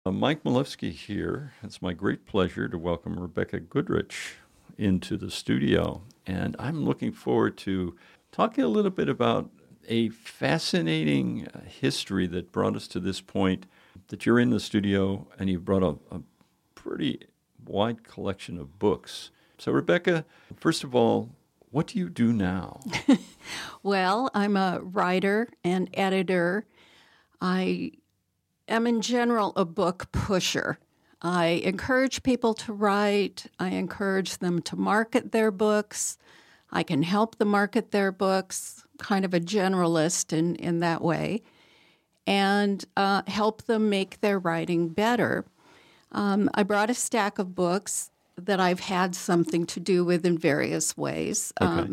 Mike Malevsky here. It's my great pleasure to welcome Rebecca Goodrich into the studio. And I'm looking forward to talking a little bit about a fascinating history that brought us to this point, that you're in the studio and you've brought a pretty wide collection of books. So, Rebecca, first of all, what do you do now? Well, I'm a writer and editor. I am, in general, a book pusher. I encourage people to write. I encourage them to market their books. I can help them market their books, kind of a generalist in that way, and help them make their writing better. I brought a stack of books that I've had something to do with in various ways. Okay.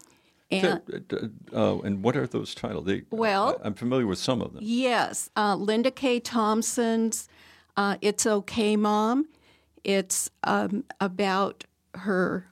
And what are those titles? I'm familiar with some of them. Yes. Linda K. Thompson's It's Okay, Mom. It's about her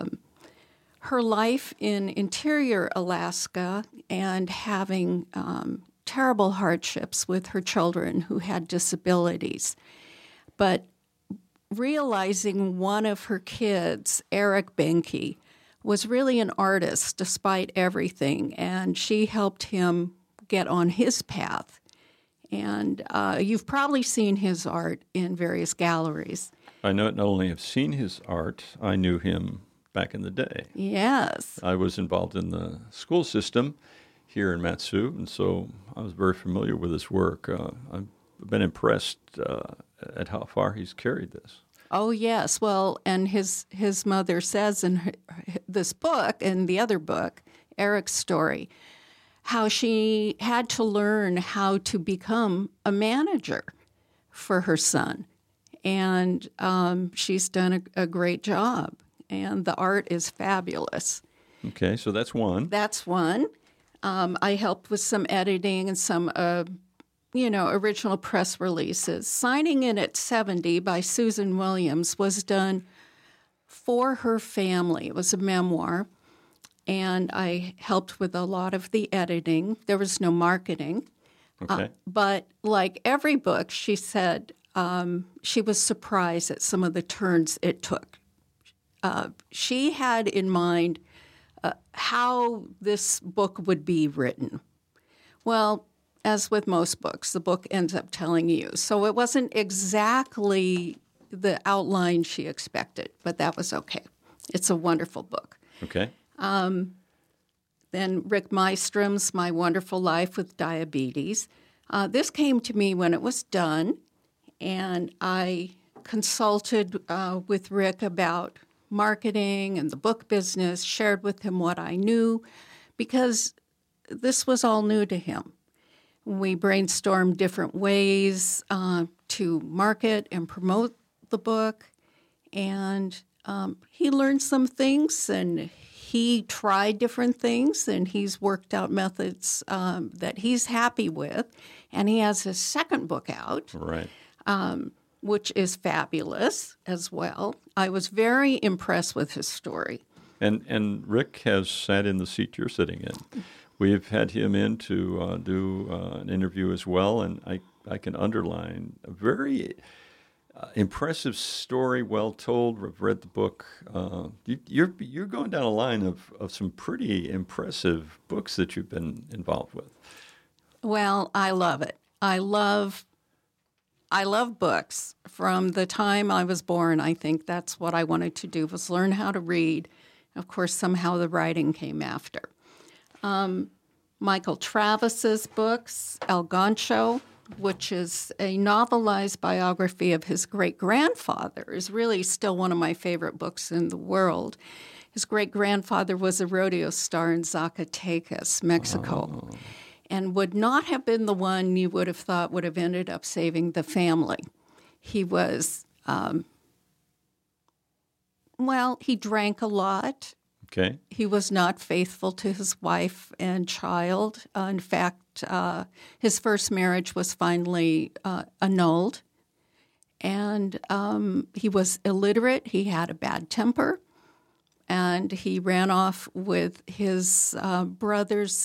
life in interior Alaska and having terrible hardships with her children who had disabilities. But realizing one of her kids, Eric Benke, was really an artist despite everything, and she helped him get on his path. And you've probably seen his art in various galleries. I not only have seen his art, I knew him back in the day. Yes. I was involved in the school system here in Mat-Su, and so I was very familiar with his work. I've been impressed at how far he's carried this. Oh, yes. Well, and his mother says in this book and the other book, Eric's story, how she had to learn how to become a manager for her son. And she's done a great job. And the art is fabulous. Okay, so that's one. That's one. I helped with some editing and some original press releases. Signing In at 70 by Susan Williams was done for her family. It was a memoir, and I helped with a lot of the editing. There was no marketing. Okay. But like every book, she said she was surprised at some of the turns it took. She had in mind how this book would be written. Well, as with most books, the book ends up telling you. So it wasn't exactly the outline she expected, but that was okay. It's a wonderful book. Okay. Then Rick Mystrom's My Wonderful Life with Diabetes. This came to me when it was done, and I consulted with Rick about marketing and the book business, shared with him what I knew, because this was all new to him. We brainstormed different ways to market and promote the book, and he learned some things, and he tried different things, and he's worked out methods that he's happy with, and he has his second book out, right, which is fabulous as well. I was very impressed with his story. And Rick has sat in the seat you're sitting in. We've had him in to do an interview as well, and I can underline a very impressive story, well told. I've read the book. You're going down a line of some pretty impressive books that you've been involved with. Well, I love it. I love books. From the time I was born, I think that's what I wanted to do, was learn how to read. Of course, somehow the writing came after. Michael Travis's books, El Gancho, which is a novelized biography of his great-grandfather, is really still one of my favorite books in the world. His great-grandfather was a rodeo star in Zacatecas, Mexico, and would not have been the one you would have thought would have ended up saving the family. He was, he drank a lot. Okay. He was not faithful to his wife and child. In fact, his first marriage was finally annulled. And he was illiterate. He had a bad temper. And he ran off with his brother's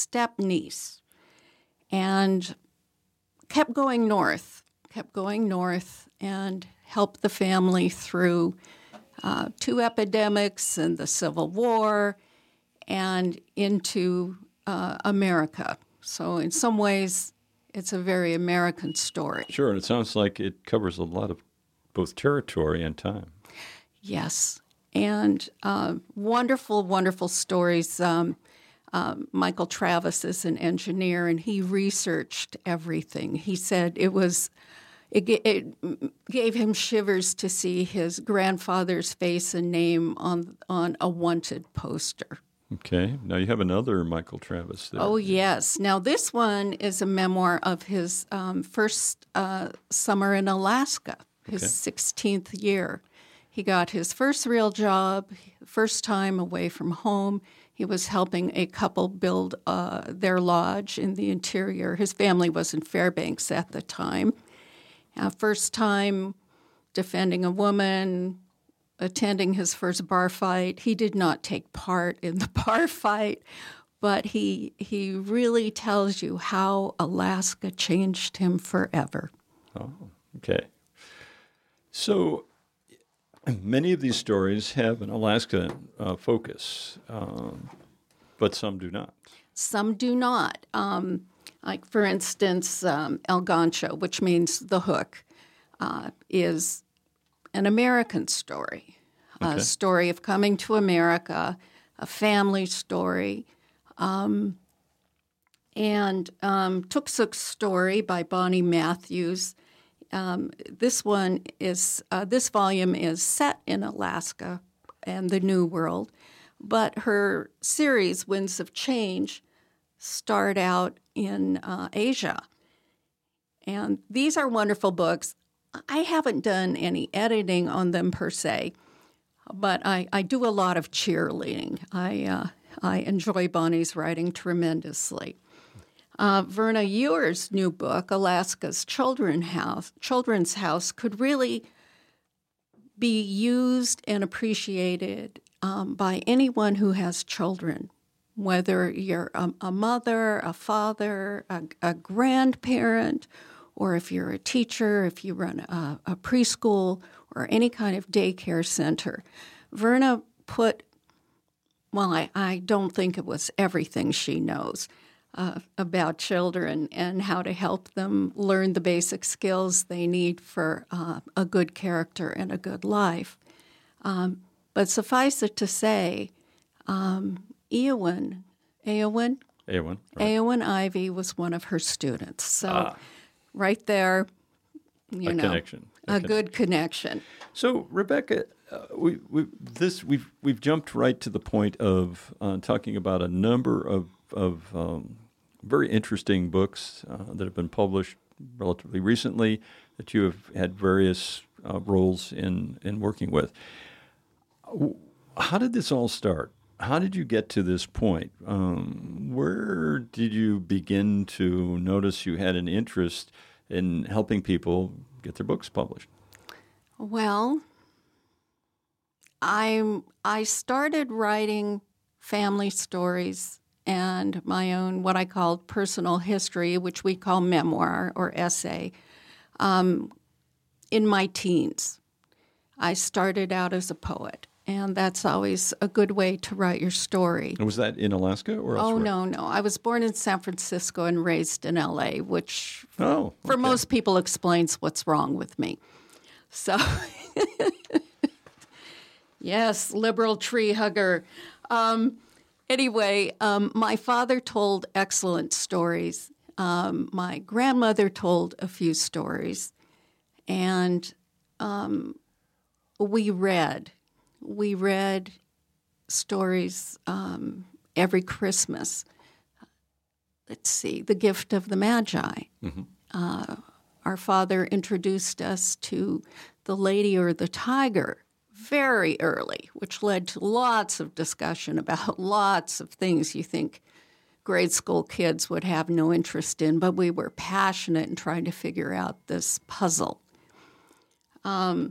step-niece and kept going north, and helped the family through 2 epidemics and the Civil War and into America. So in some ways, it's a very American story. Sure, and it sounds like it covers a lot of both territory and time. Yes, and wonderful, wonderful stories. Michael Travis is an engineer, and he researched everything. He said it gave him shivers to see his grandfather's face and name on a wanted poster. Okay, now you have another Michael Travis there. Oh, yes. Now, this one is a memoir of his first summer in Alaska, his 16th year. He got his first real job, first time away from home. He was helping a couple build their lodge in the interior. His family was in Fairbanks at the time. First time defending a woman, attending his first bar fight. He did not take part in the bar fight, but he really tells you how Alaska changed him forever. Oh, okay. So many of these stories have an Alaska focus, but some do not. Some do not. Like, for instance, El Gancho, which means the hook, is an American story, a story of coming to America, a family story. And Tuksook's story by Bonnie Matthews. This volume is set in Alaska and the New World, but her series, Winds of Change, start out in Asia. And these are wonderful books. I haven't done any editing on them per se, but I do a lot of cheerleading. I enjoy Bonnie's writing tremendously. Verna Ewer's new book, Alaska's Children's House, could really be used and appreciated by anyone who has children, whether you're a mother, a father, a grandparent, or if you're a teacher, if you run a preschool or any kind of daycare center. Verna put, well, I don't think it was everything she knows about children and how to help them learn the basic skills they need for a good character and a good life. But suffice it to say, Eowyn Ivey was one of her students. So right there, a good connection. So, Rebecca, we've jumped right to the point of talking about a number of very interesting books that have been published relatively recently that you have had various roles in working with. How did this all start? How did you get to this point? Where did you begin to notice you had an interest in helping people get their books published? Well, I started writing family stories and my own, what I called personal history, which we call memoir or essay, in my teens. I started out as a poet, and that's always a good way to write your story. And was that in Alaska or elsewhere? Oh, no. I was born in San Francisco and raised in L.A., which for most people explains what's wrong with me. So, yes, liberal tree hugger. Anyway, my father told excellent stories. My grandmother told a few stories. And we read stories every Christmas. Let's see, The Gift of the Magi. Mm-hmm. Our father introduced us to The Lady or the Tiger very early, which led to lots of discussion about lots of things you think grade school kids would have no interest in, but we were passionate in trying to figure out this puzzle. A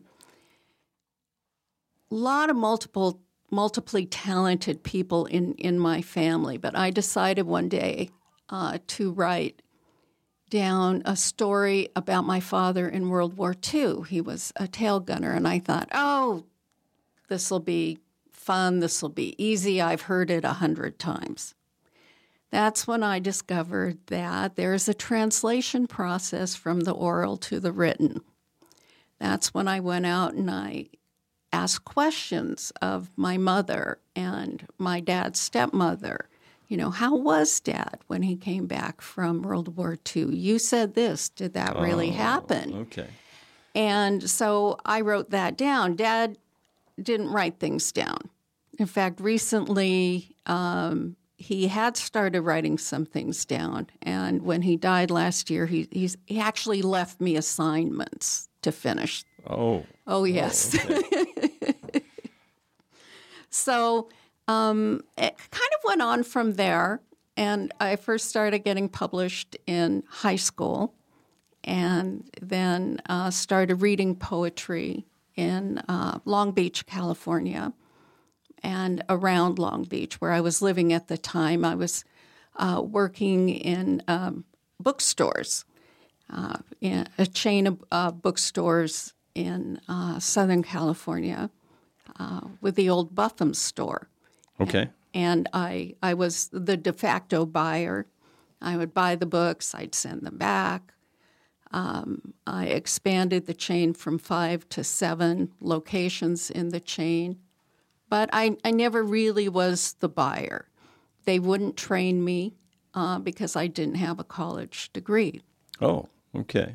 lot of multiply talented people in my family, but I decided one day to write down a story about my father in World War II. He was a tail gunner, and I thought, oh, this will be fun, this will be easy. I've heard it 100 times. That's when I discovered that there's a translation process from the oral to the written. That's when I went out and I asked questions of my mother and my dad's stepmother. You know, how was Dad when he came back from World War II? You said this. Did that really happen? Okay. And so I wrote that down. Dad didn't write things down. In fact, recently he had started writing some things down. And when he died last year, he actually left me assignments to finish. Oh. Oh, yes. Oh, okay. So it kind of went on from there, and I first started getting published in high school, and then started reading poetry in Long Beach, California, and around Long Beach, where I was living at the time. I was working in bookstores, in a chain of bookstores in Southern California with the old Buffum store. Okay. And I was the de facto buyer. I would buy the books, I'd send them back. I expanded the chain from 5 to 7 locations in the chain. But I never really was the buyer. They wouldn't train me because I didn't have a college degree. Oh, okay.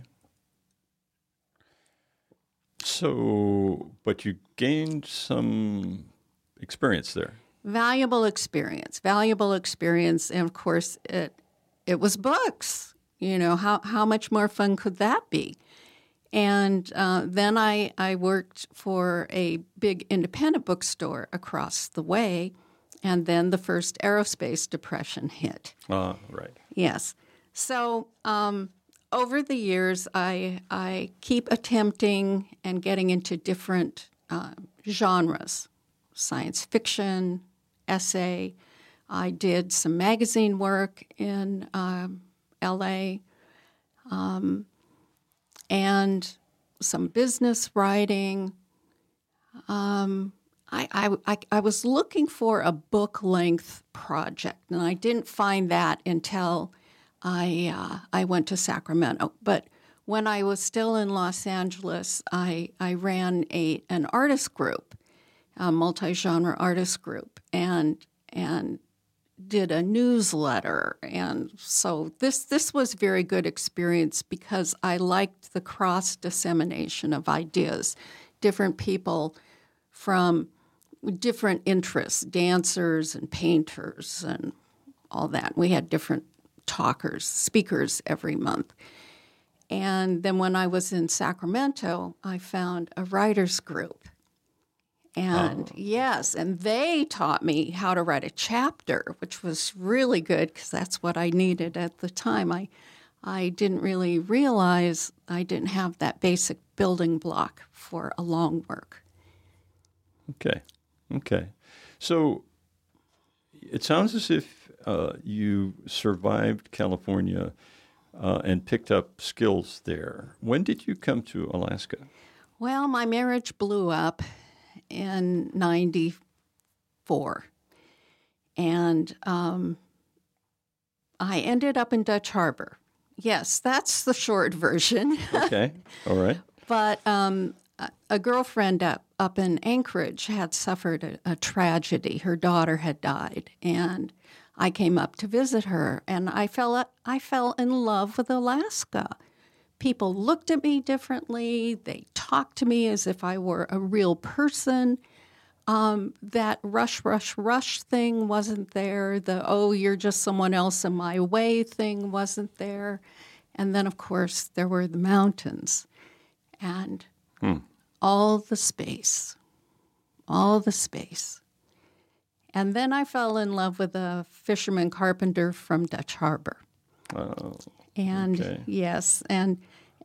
So, but you gained some experience there. Valuable experience, and of course it was books. You know, how much more fun could that be? And then I worked for a big independent bookstore across the way, and then the first aerospace depression hit. Right. Yes. So over the years, I keep attempting and getting into different genres, science fiction, essay. I did some magazine work in L.A., and some business writing. I was looking for a book-length project, and I didn't find that until I went to Sacramento. But when I was still in Los Angeles, I ran an artist group, a multi-genre artist group, and did a newsletter. And so this was very good experience because I liked the cross-dissemination of ideas, different people from different interests, dancers and painters and all that. We had different speakers every month. And then when I was in Sacramento, I found a writers group. And yes, and they taught me how to write a chapter, which was really good because that's what I needed at the time. I didn't really realize I didn't have that basic building block for a long work. Okay. So it sounds as if you survived California and picked up skills there. When did you come to Alaska? Well, my marriage blew up in 94. And I ended up in Dutch Harbor. Yes, that's the short version. Okay, all right. But a girlfriend up in Anchorage had suffered a tragedy. Her daughter had died, and I came up to visit her, and I fell in love with Alaska. People looked at me differently. They talked to me as if I were a real person. That rush thing wasn't there. The, oh, you're just someone else in my way thing wasn't there. And then, of course, there were the mountains and all the space. And then I fell in love with a fisherman carpenter from Dutch Harbor. Oh, and okay. yes, and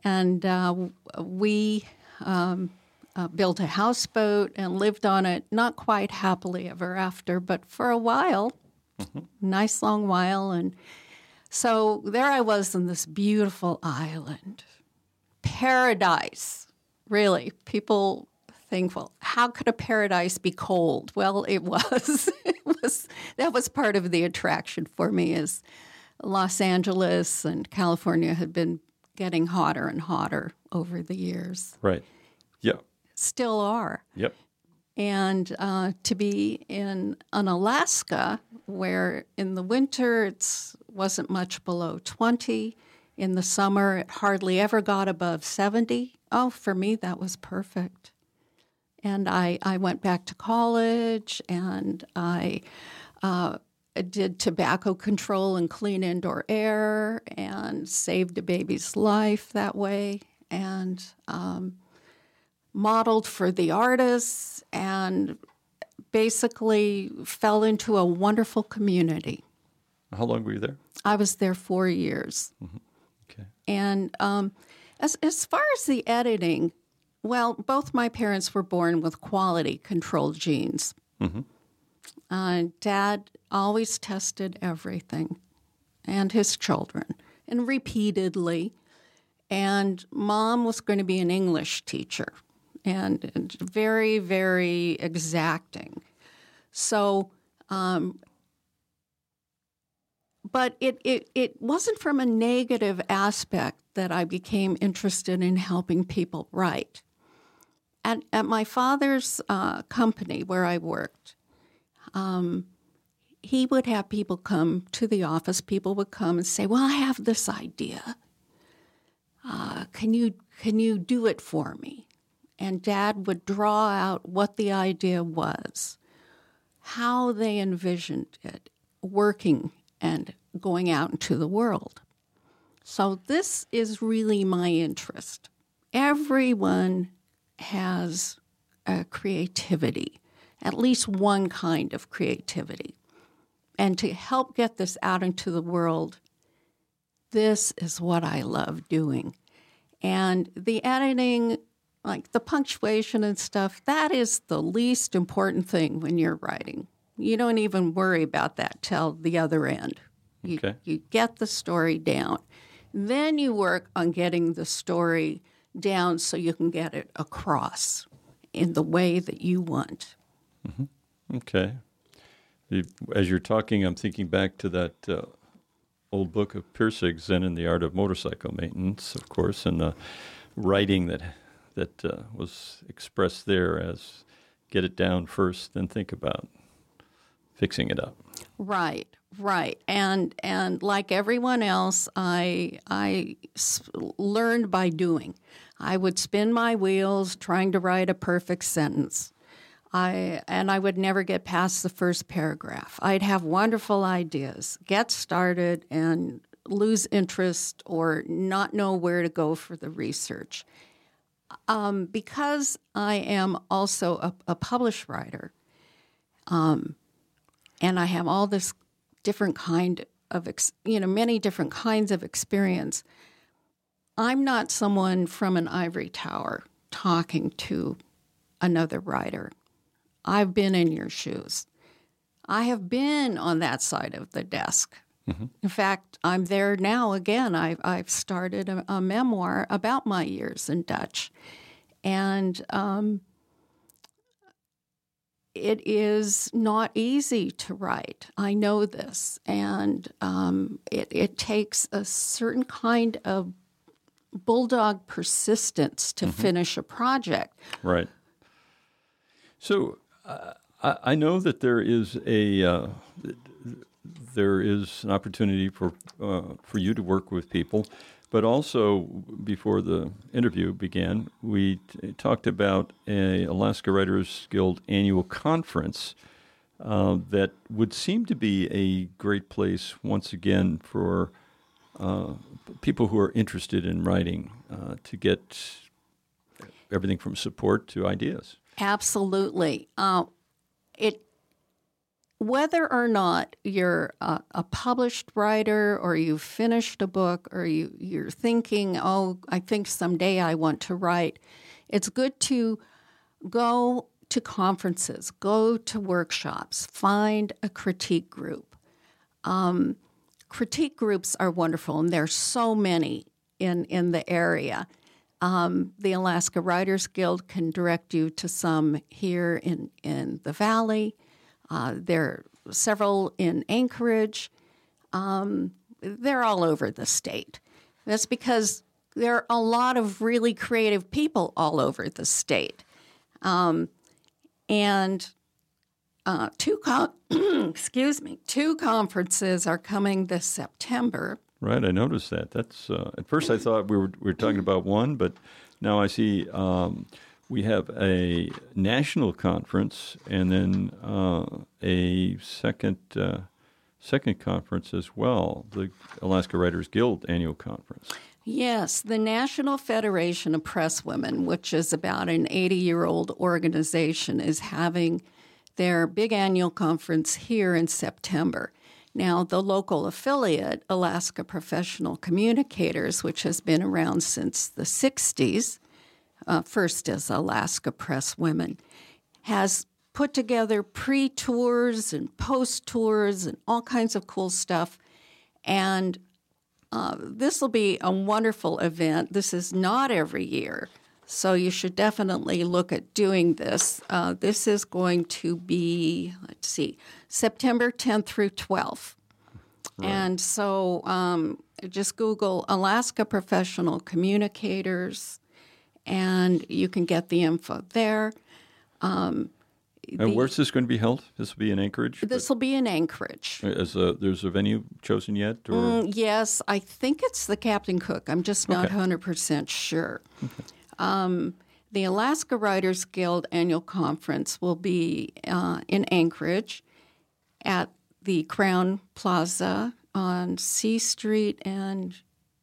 we built a houseboat and lived on it, not quite happily ever after, but for a while, nice long while. And So there I was on this beautiful island. Paradise, really. People think, well, how could a paradise be cold? Well, it was. That was part of the attraction for me, is Los Angeles and California had been getting hotter and hotter over the years. Right. Yeah. Still are. Yep. And to be in an Alaska where in the winter it wasn't much below 20, in the summer it hardly ever got above 70. Oh, for me that was perfect. And I went back to college, and I did tobacco control and clean indoor air and saved a baby's life that way, and modeled for the artists, and basically fell into a wonderful community. How long were you there? I was there 4 years. Mm-hmm. Okay. And as far as the editing, well, both my parents were born with quality control genes. Mm-hmm. Dad always tested everything, and his children, and repeatedly. And Mom was going to be an English teacher, and very, very exacting. So, but it wasn't from a negative aspect that I became interested in helping people write. At my father's company where I worked, he would have people come to the office. People would come and say, well, I have this idea. Can you do it for me? And Dad would draw out what the idea was, how they envisioned it working and going out into the world. So this is really my interest. Everyone has a creativity, at least one kind of creativity. And to help get this out into the world, this is what I love doing. And the editing, like the punctuation and stuff, that is the least important thing when you're writing. You don't even worry about that till the other end. You get the story down. Then you work on getting the story down so you can get it across in the way that you want. Mm-hmm. Okay. As you're talking, I'm thinking back to that old book of Pirsig, Zen and the Art of Motorcycle Maintenance, of course, and the writing that was expressed there as get it down first, then think about fixing it up. Right. And like everyone else, I learned by doing. I would spin my wheels trying to write a perfect sentence. I would never get past the first paragraph. I'd have wonderful ideas, get started, and lose interest or not know where to go for the research. Because I am also a published writer, and I have all this different kind of, many different kinds of experience, I'm not someone from an ivory tower talking to another writer. I've been in your shoes. I have been on that side of the desk. Mm-hmm. In fact, I'm there now again. I've started a memoir about my years in Dutch. And it is not easy to write. I know this. And it takes a certain kind of bulldog persistence to finish a project. Right. So I know that there is an opportunity for you to work with people, but also before the interview began, we talked about a Alaska Writers Guild annual conference that would seem to be a great place once again for people who are interested in writing to get everything from support to ideas. Absolutely. Whether or not you're a published writer or you've finished a book or you're thinking, oh, I think someday I want to write, it's good to go to conferences, go to workshops, find a critique group. critique groups are wonderful, and there's so many in the area. The Alaska Writers Guild can direct you to some here in the Valley. There are several in Anchorage. They're all over the state. That's because there are a lot of really creative people all over the state. Two conferences are coming this September. Right, I noticed that. That's at first I thought we were talking about one, but now I see we have a national conference and then a second conference as well, the Alaska Writers Guild annual conference. Yes, the National Federation of Presswomen, which is about an 80-year-old organization, is having their big annual conference here in September. Now, the local affiliate, Alaska Professional Communicators, which has been around since the 60s, first as Alaska Presswomen, has put together pre-tours and post-tours and all kinds of cool stuff. And this will be a wonderful event. This is not every year, so you should definitely look at doing this. This is going to be, September 10th through 12th. Right. And so just Google Alaska Professional Communicators, and you can get the info there. And where's this going to be held? This will be in Anchorage? This will be in Anchorage. There's a venue chosen yet? Or? Yes, I think it's the Captain Cook. I'm just not 100% sure. Okay. The Alaska Writers Guild Annual Conference will be in Anchorage at the Crown Plaza on C Street and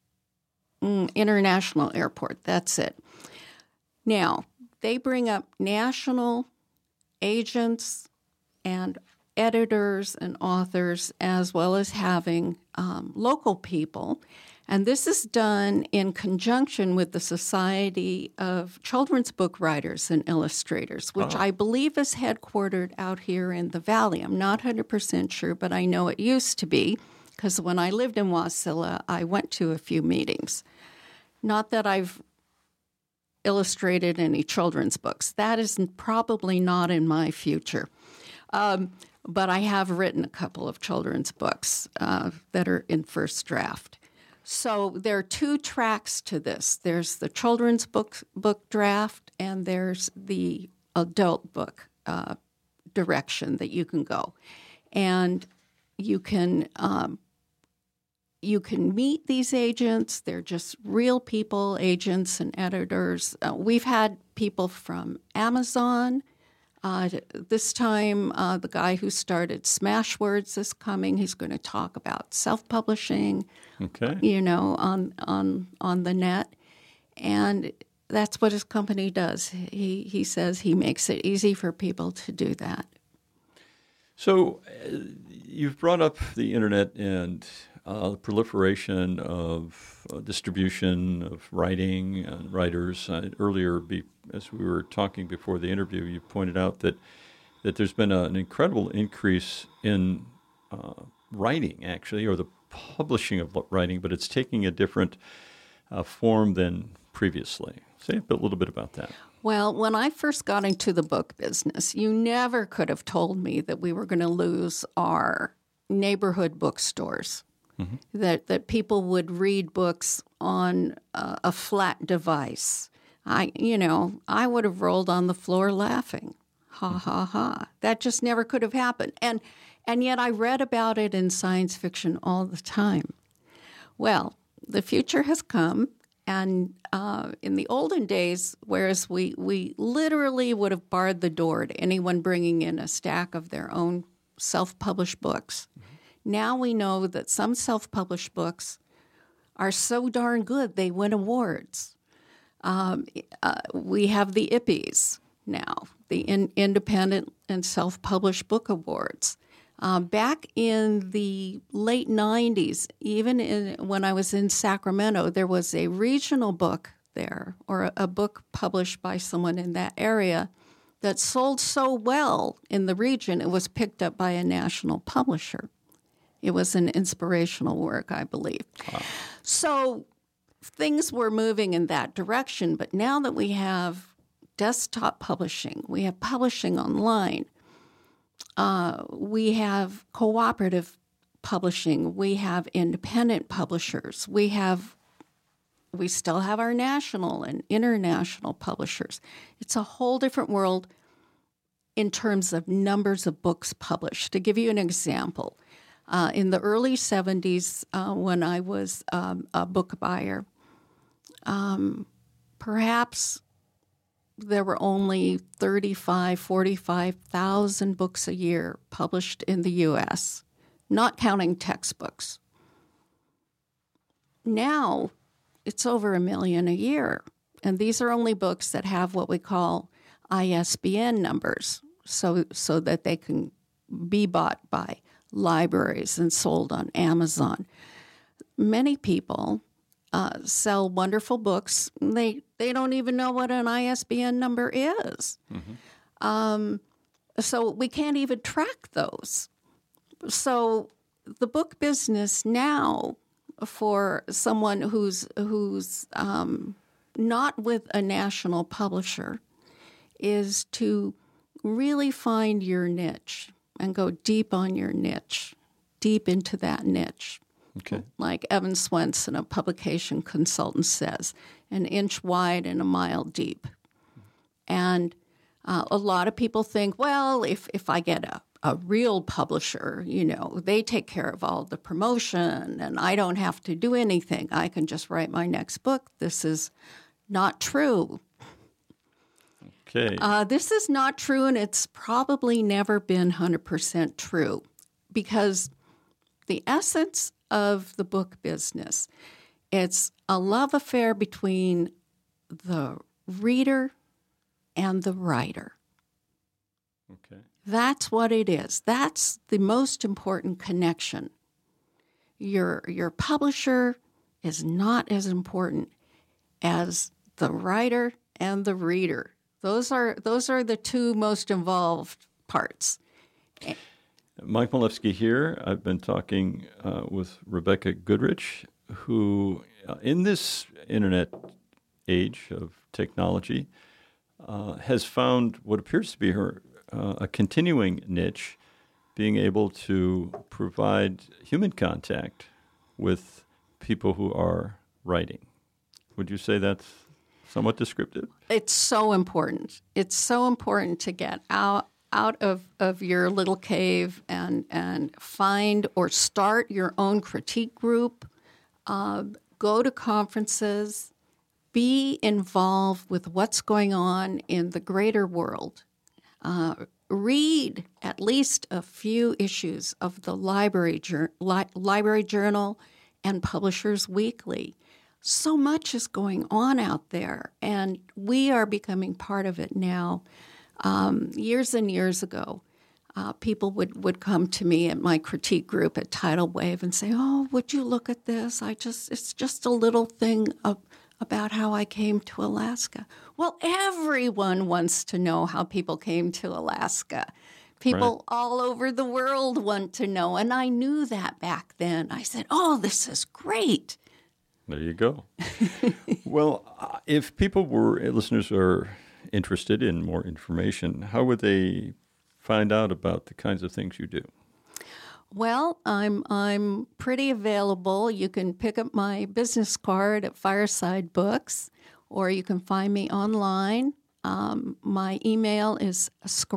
International Airport. That's it. Now, they bring up national agents and editors and authors, as well as having local people. And this is done in conjunction with the Society of Children's Book Writers and Illustrators, which I believe is headquartered out here in the Valley. I'm not 100% sure, but I know it used to be, because when I lived in Wasilla, I went to a few meetings. Not that I've illustrated any children's books. That is probably not in my future. But I have written a couple of children's books that are in first draft. So there are two tracks to this. There's the children's book draft, and there's the adult book direction that you can go. And you can meet these agents. They're just real people, agents and editors. We've had people from Amazon. This time, the guy who started Smashwords is coming. He's going to talk about self-publishing, on the net. And that's what his company does. He says he makes it easy for people to do that. So you've brought up the internet and the proliferation of distribution of writing and writers. Earlier, as we were talking before the interview, you pointed out that there's been an incredible increase in writing, actually, or the publishing of writing, but it's taking a different form than previously. Say a little bit about that. Well, when I first got into the book business, you never could have told me that we were going to lose our neighborhood bookstores. Mm-hmm. That people would read books on a flat device. I would have rolled on the floor laughing. Ha, ha, ha. That just never could have happened. And yet I read about it in science fiction all the time. Well, the future has come, and in the olden days, whereas we literally would have barred the door to anyone bringing in a stack of their own self-published books, now we know that some self-published books are so darn good they win awards. We have the IPPEs now, the Independent and Self-Published Book Awards. Back in the late 90s, even when I was in Sacramento, there was a regional book there, or a book published by someone in that area that sold so well in the region, it was picked up by a national publisher. It was an inspirational work, I believe. Wow. So things were moving in that direction, but now that we have desktop publishing, we have publishing online, we have cooperative publishing, we have independent publishers, we still have our national and international publishers. It's a whole different world in terms of numbers of books published. To give you an example, in the early 70s, when I was a book buyer, perhaps there were only 45,000 books a year published in the U.S., not counting textbooks. Now, it's over 1 million a year, and these are only books that have what we call ISBN numbers, so that they can be bought by libraries and sold on Amazon. Many people sell wonderful books. They don't even know what an ISBN number is. Mm-hmm. So we can't even track those. So the book business now, for someone who's not with a national publisher, is to really find your niche and go deep on your niche, deep into that niche. Okay. Like Evan Swenson, a publication consultant, says, an inch wide and a mile deep. And a lot of people think, well, if I get a real publisher, they take care of all the promotion and I don't have to do anything. I can just write my next book. This is not true. Okay. This is not true, and it's probably never been 100% true, because the essence of the book business, it's a love affair between the reader and the writer. Okay. That's what it is. That's the most important connection. Your publisher is not as important as the writer and the reader. Those are the two most involved parts. Mike Milewski here. I've been talking with Rebecca Goodrich, who in this internet age of technology has found what appears to be her a continuing niche, being able to provide human contact with people who are writing. Would you say that's somewhat descriptive? It's so important. It's so important to get out of your little cave and find or start your own critique group, go to conferences, be involved with what's going on in the greater world. Read at least a few issues of the Library Journal and Publishers Weekly. So much is going on out there, and we are becoming part of it now. Years and years ago, people would come to me at my critique group at Tidal Wave and say, "Oh, would you look at this? It's just a little thing about how I came to Alaska." Well, everyone wants to know how people came to Alaska. People all over the world want to know, and I knew that back then. I said, "Oh, this is great." There you go. Well, if listeners are interested in more information, how would they find out about the kinds of things you do? Well, I'm pretty available. You can pick up my business card at Fireside Books, or you can find me online. My email is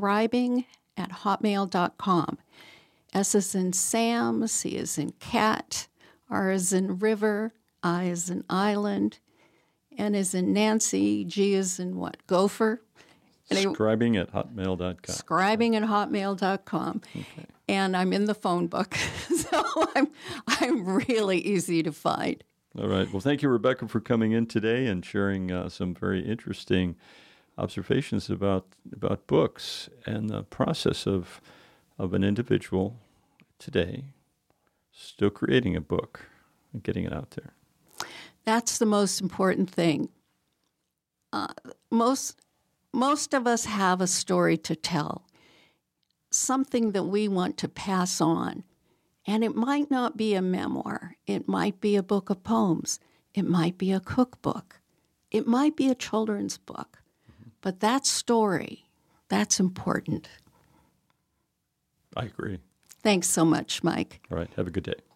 scribing@hotmail.com. S is in Sam, C is in cat, R is in river, I is in island, N is in Nancy, G is in what? Gopher. Scribing@hotmail.com. Scribing@hotmail.com. Okay. And I'm in the phone book, so I'm really easy to find. All right. Well, thank you, Rebecca, for coming in today and sharing some very interesting observations about books and the process of an individual today still creating a book and getting it out there. That's the most important thing. Most of us have a story to tell, something that we want to pass on. And it might not be a memoir. It might be a book of poems. It might be a cookbook. It might be a children's book. But that story, that's important. I agree. Thanks so much, Mike. All right. Have a good day.